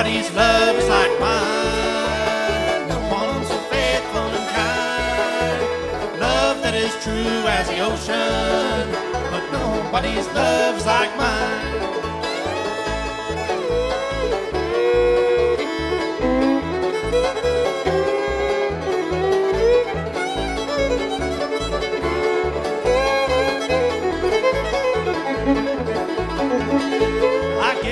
nobody's love is like mine. The one so faithful and kind, love that is true as the ocean, but nobody's love is like mine.